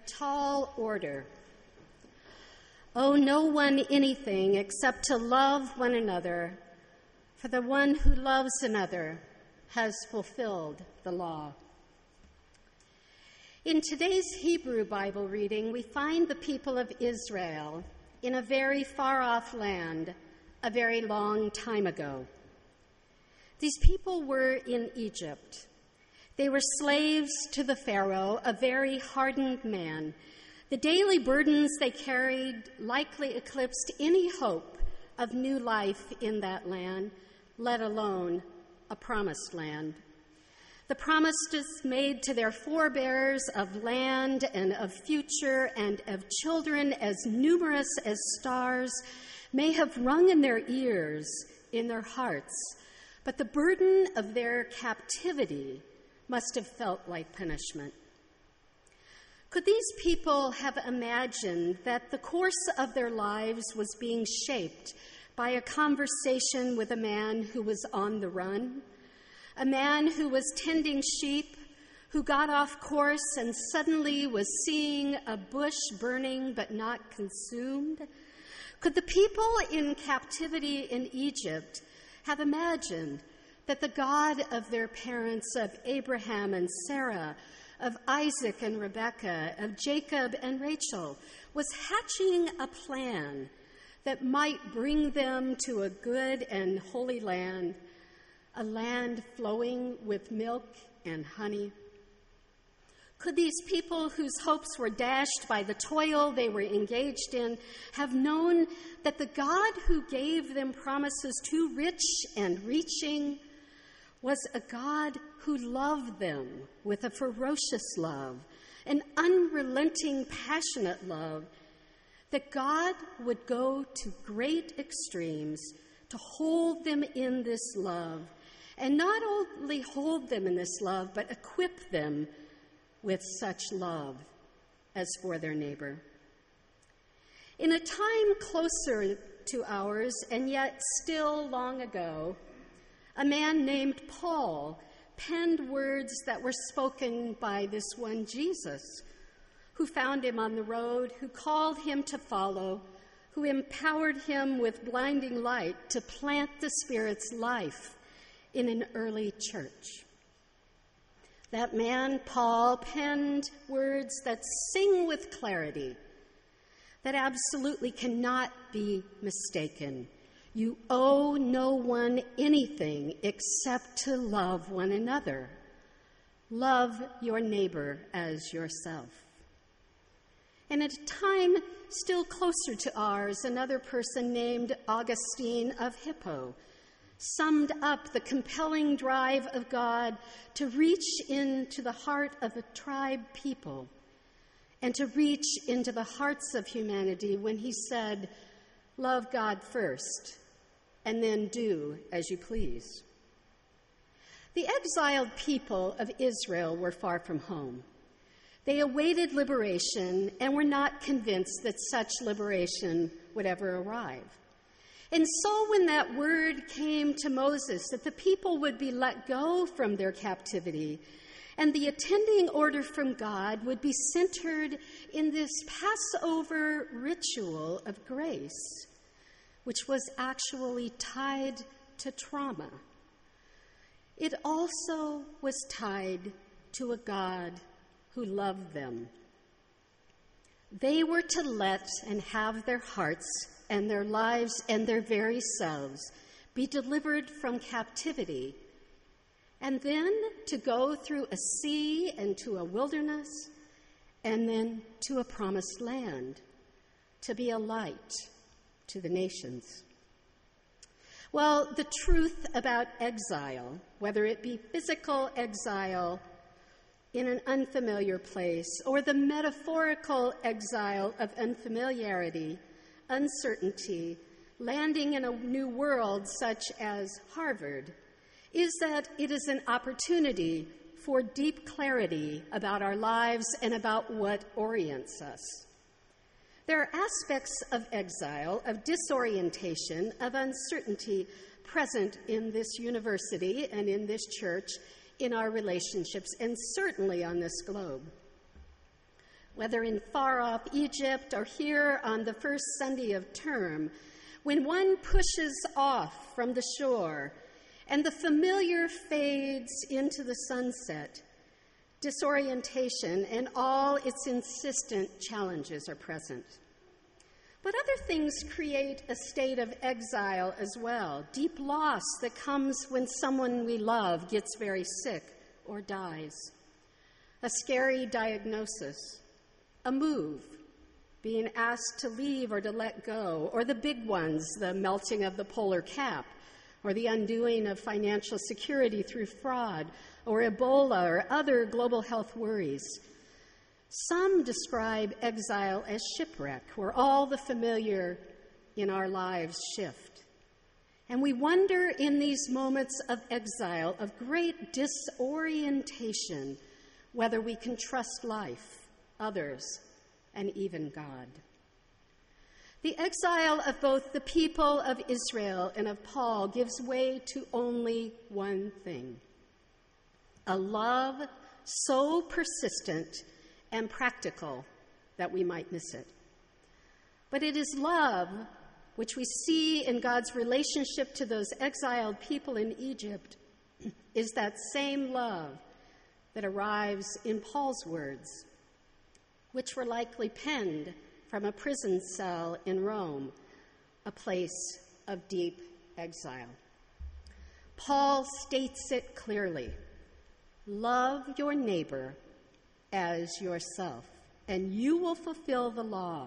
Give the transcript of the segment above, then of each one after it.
tall order. Owe no one anything except to love one another, for the one who loves another has fulfilled the law. In today's Hebrew Bible reading, we find the people of Israel in a very far-off land a very long time ago. These people were in Egypt. They were slaves to the Pharaoh, a very hardened man. The daily burdens they carried likely eclipsed any hope of new life in that land, let alone a promised land. The promises made to their forebears of land and of future and of children as numerous as stars may have rung in their ears, in their hearts, but the burden of their captivity must have felt like punishment. Could these people have imagined that the course of their lives was being shaped by a conversation with a man who was on the run, a man who was tending sheep, who got off course and suddenly was seeing a bush burning but not consumed? Could the people in captivity in Egypt have imagined that the God of their parents, of Abraham and Sarah, of Isaac and Rebekah, of Jacob and Rachel, was hatching a plan that might bring them to a good and holy land, a land flowing with milk and honey? Could these people whose hopes were dashed by the toil they were engaged in have known that the God who gave them promises too rich and reaching was a God who loved them with a ferocious love, an unrelenting, passionate love, that God would go to great extremes to hold them in this love, and not only hold them in this love, but equip them with such love as for their neighbor. In a time closer to ours, and yet still long ago, a man named Paul penned words that were spoken by this one Jesus, who found him on the road, who called him to follow, who empowered him with blinding light to plant the Spirit's life in an early church. That man, Paul, penned words that sing with clarity, that absolutely cannot be mistaken. You owe no one anything except to love one another. Love your neighbor as yourself. And at a time still closer to ours, another person named Augustine of Hippo summed up the compelling drive of God to reach into the heart of a tribe people and to reach into the hearts of humanity when he said, "Love God first, and then do as you please." The exiled people of Israel were far from home. They awaited liberation and were not convinced that such liberation would ever arrive. And so when that word came to Moses that the people would be let go from their captivity and the attending order from God would be centered in this Passover ritual of grace, which was actually tied to trauma, it also was tied to a God who loved them. They were to let and have their hearts and their lives and their very selves be delivered from captivity, and then to go through a sea and to a wilderness, and then to a promised land, to be a light to the nations. Well, the truth about exile, whether it be physical exile in an unfamiliar place or the metaphorical exile of unfamiliarity, uncertainty, landing in a new world such as Harvard, is that it is an opportunity for deep clarity about our lives and about what orients us. There are aspects of exile, of disorientation, of uncertainty present in this university and in this church, in our relationships, and certainly on this globe. whether in far-off Egypt or here on the first Sunday of term, when one pushes off from the shore and the familiar fades into the sunset, disorientation and all its insistent challenges are present. But other things create a state of exile as well, deep loss that comes when someone we love gets very sick or dies, a scary diagnosis, a move, being asked to leave or to let go, or the big ones, the melting of the polar cap, or the undoing of financial security through fraud, or Ebola, or other global health worries. Some describe exile as shipwreck, where all the familiar in our lives shift. And we wonder in these moments of exile, of great disorientation, whether we can trust life, others, and even God. The exile of both the people of Israel and of Paul gives way to only one thing: a love so persistent and practical that we might miss it. But it is love, which we see in God's relationship to those exiled people in Egypt, is that same love that arrives in Paul's words, which were likely penned from a prison cell in Rome, a place of deep exile. Paul states it clearly: love your neighbor as yourself, and you will fulfill the law.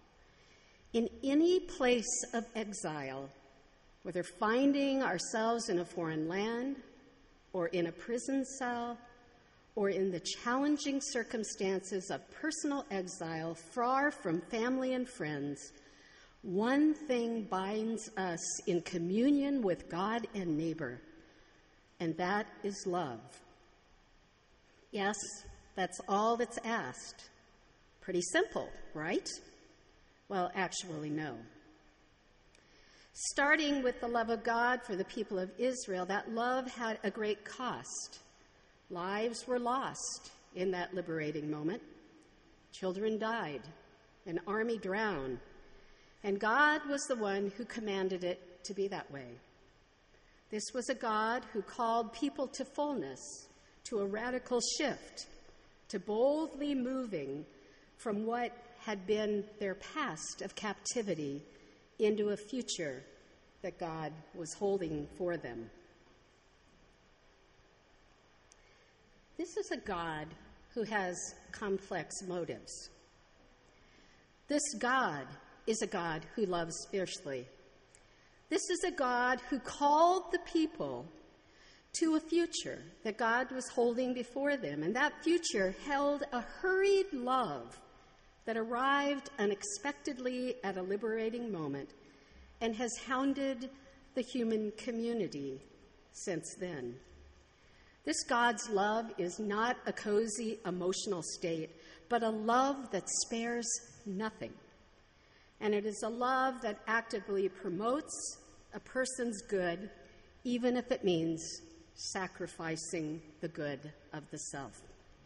In any place of exile, whether finding ourselves in a foreign land or in a prison cell, or in the challenging circumstances of personal exile far from family and friends, one thing binds us in communion with God and neighbor, and that is love. Yes, that's all that's asked. Pretty simple, right? Well, actually, no. Starting with the love of God for the people of Israel, that love had a great cost. Lives were lost in that liberating moment. Children died. An army drowned. And God was the one who commanded it to be that way. This was a God who called people to fullness, to a radical shift, to boldly moving from what had been their past of captivity into a future that God was holding for them. This is a God who has complex motives. This God is a God who loves fiercely. This is a God who called the people to a future that God was holding before them, and that future held a hurried love that arrived unexpectedly at a liberating moment and has hounded the human community since then. This God's love is not a cozy emotional state, but a love that spares nothing. And it is a love that actively promotes a person's good, even if it means sacrificing the good of the self.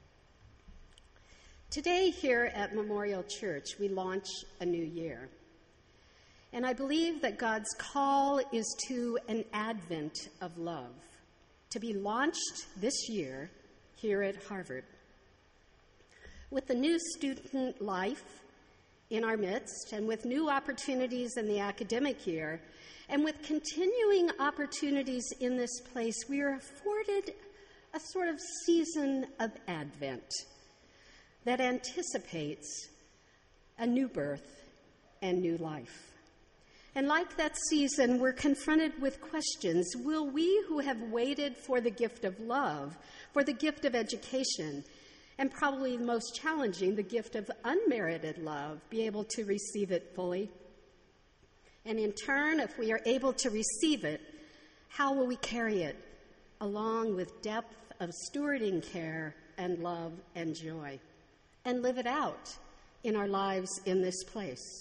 Today here at Memorial Church, we launch a new year. And I believe that God's call is to an advent of love, to be launched this year here at Harvard. With the new student life in our midst, and with new opportunities in the academic year, and with continuing opportunities in this place, we are afforded a sort of season of Advent that anticipates a new birth and new life. And like that season, we're confronted with questions. Will we who have waited for the gift of love, for the gift of education, and probably the most challenging, the gift of unmerited love, be able to receive it fully? And in turn, if we are able to receive it, how will we carry it along with depth of stewarding care and love and joy, and live it out in our lives in this place?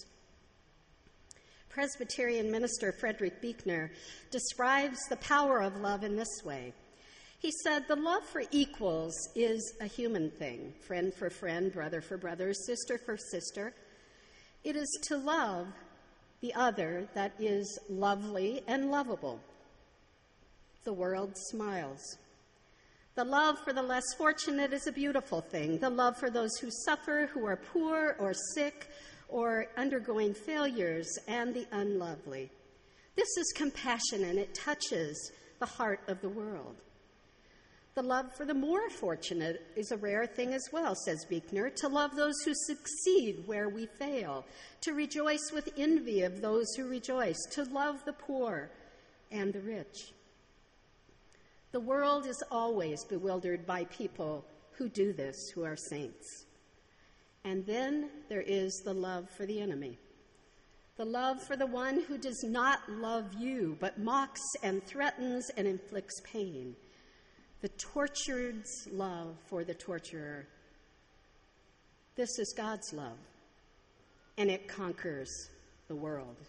Presbyterian minister Frederick Buechner describes the power of love in this way. He said, the love for equals is a human thing, friend for friend, brother for brother, sister for sister. It is to love the other that is lovely and lovable. The world smiles. The love for the less fortunate is a beautiful thing. The love for those who suffer, who are poor or sick or undergoing failures, and the unlovely. This is compassion, and it touches the heart of the world. The love for the more fortunate is a rare thing as well, says Buechner, to love those who succeed where we fail, to rejoice with envy of those who rejoice, to love the poor and the rich. The world is always bewildered by people who do this, who are saints. And then there is the love for the enemy, the love for the one who does not love you, but mocks and threatens and inflicts pain, the tortured's love for the torturer. This is God's love, and it conquers the world.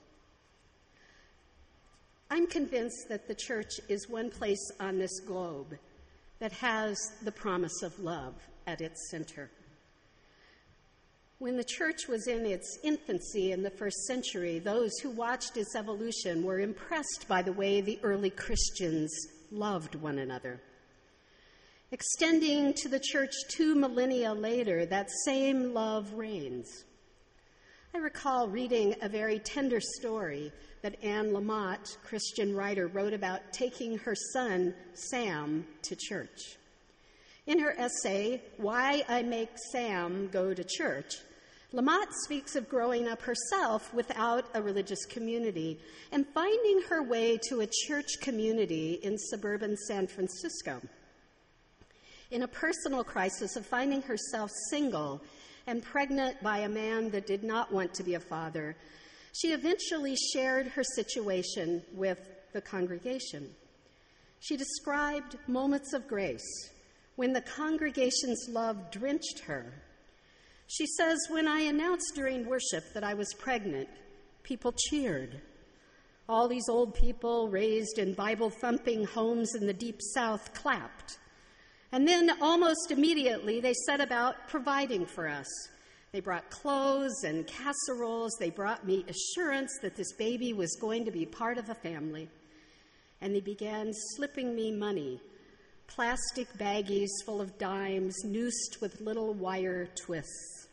I'm convinced that the church is one place on this globe that has the promise of love at its center. When the church was in its infancy in the first century, those who watched its evolution were impressed by the way the early Christians loved one another. Extending to the church 2 millennia later, that same love reigns. I recall reading a very tender story that Anne Lamott, Christian writer, wrote about taking her son, Sam, to church. In her essay, Why I Make Sam Go to Church, Lamott speaks of growing up herself without a religious community and finding her way to a church community in suburban San Francisco. In a personal crisis of finding herself single and pregnant by a man that did not want to be a father, she eventually shared her situation with the congregation. She described moments of grace when the congregation's love drenched her. She says, when I announced during worship that I was pregnant, people cheered. All these old people raised in Bible-thumping homes in the Deep South clapped. And then almost immediately they set about providing for us. They brought clothes and casseroles. They brought me assurance that this baby was going to be part of a family. And they began slipping me money, plastic baggies full of dimes, noosed with little wire twists.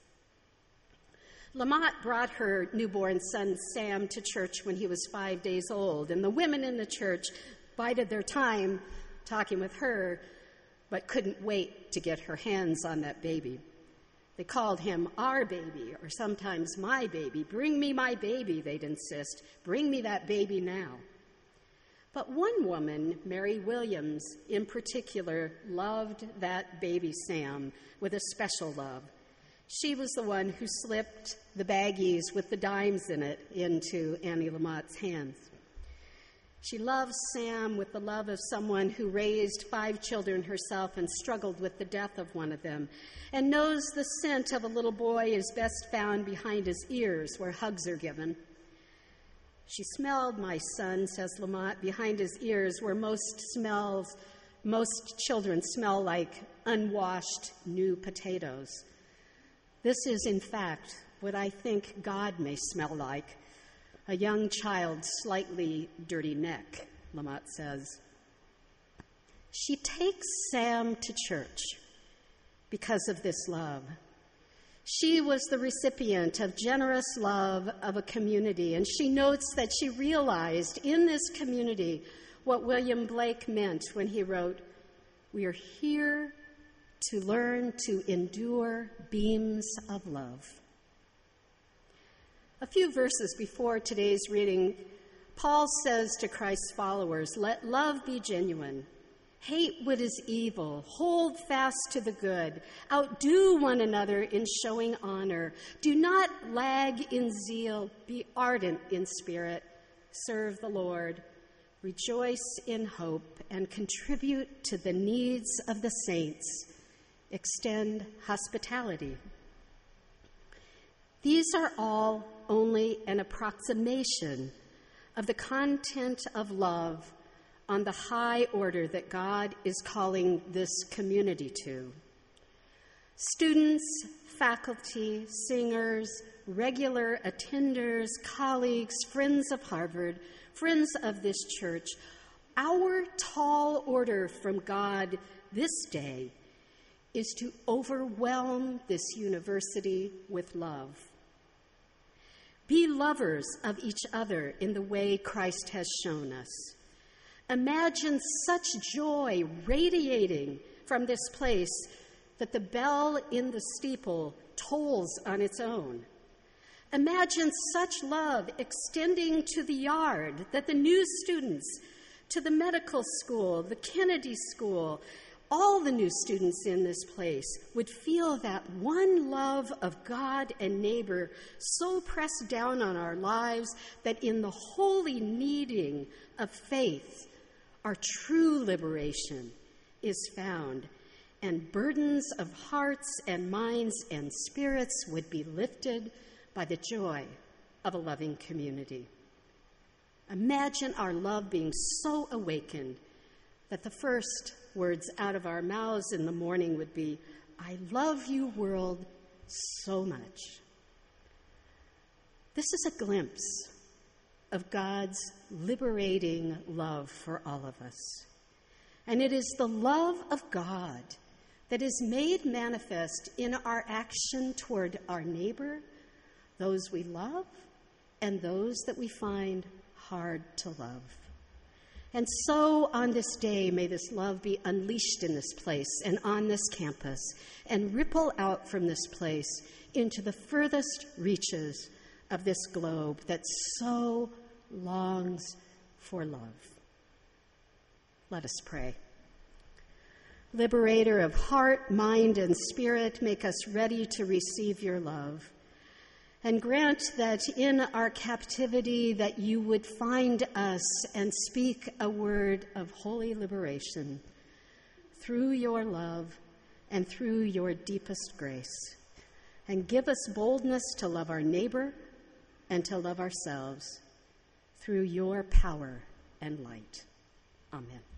Lamott brought her newborn son Sam to church when he was 5 days old, and the women in the church bided their time talking with her, but couldn't wait to get her hands on that baby. They called him our baby, or sometimes my baby. Bring me my baby, they'd insist. Bring me that baby now. But one woman, Mary Williams, in particular, loved that baby Sam with a special love. She was the one who slipped the baggies with the dimes in it into Annie Lamott's hands. She loves Sam with the love of someone who raised 5 children herself and struggled with the death of one of them, and knows the scent of a little boy is best found behind his ears where hugs are given. She smelled my son, says Lamott, behind his ears where most children smell like unwashed new potatoes. This is, in fact, what I think God may smell like. A young child's slightly dirty neck, Lamott says. She takes Sam to church because of this love. She was the recipient of generous love of a community, and she notes that she realized in this community what William Blake meant when he wrote, "We are here to learn to endure beams of love." A few verses before today's reading, Paul says to Christ's followers, "Let love be genuine. Hate what is evil. Hold fast to the good. Outdo one another in showing honor. Do not lag in zeal. Be ardent in spirit. Serve the Lord. Rejoice in hope and contribute to the needs of the saints. Extend hospitality." These are all only an approximation of the content of love on the high order that God is calling this community to. Students, faculty, singers, regular attenders, colleagues, friends of Harvard, friends of this church, our tall order from God this day is to overwhelm this university with love. Be lovers of each other in the way Christ has shown us. Imagine such joy radiating from this place that the bell in the steeple tolls on its own. Imagine such love extending to the yard that the new students, to the medical school, the Kennedy School, all the new students in this place would feel that one love of God and neighbor so pressed down on our lives that in the holy kneading of faith, our true liberation is found, and burdens of hearts and minds and spirits would be lifted by the joy of a loving community. Imagine our love being so awakened that the first words out of our mouths in the morning would be, "I love you, world, so much." This is a glimpse of God's liberating love for all of us. And it is the love of God that is made manifest in our action toward our neighbor, those we love, and those that we find hard to love. And so on this day, may this love be unleashed in this place and on this campus and ripple out from this place into the furthest reaches of this globe that so longs for love. Let us pray. Liberator of heart, mind, and spirit, make us ready to receive your love. And grant that in our captivity that you would find us and speak a word of holy liberation through your love and through your deepest grace. And give us boldness to love our neighbor and to love ourselves through your power and light. Amen.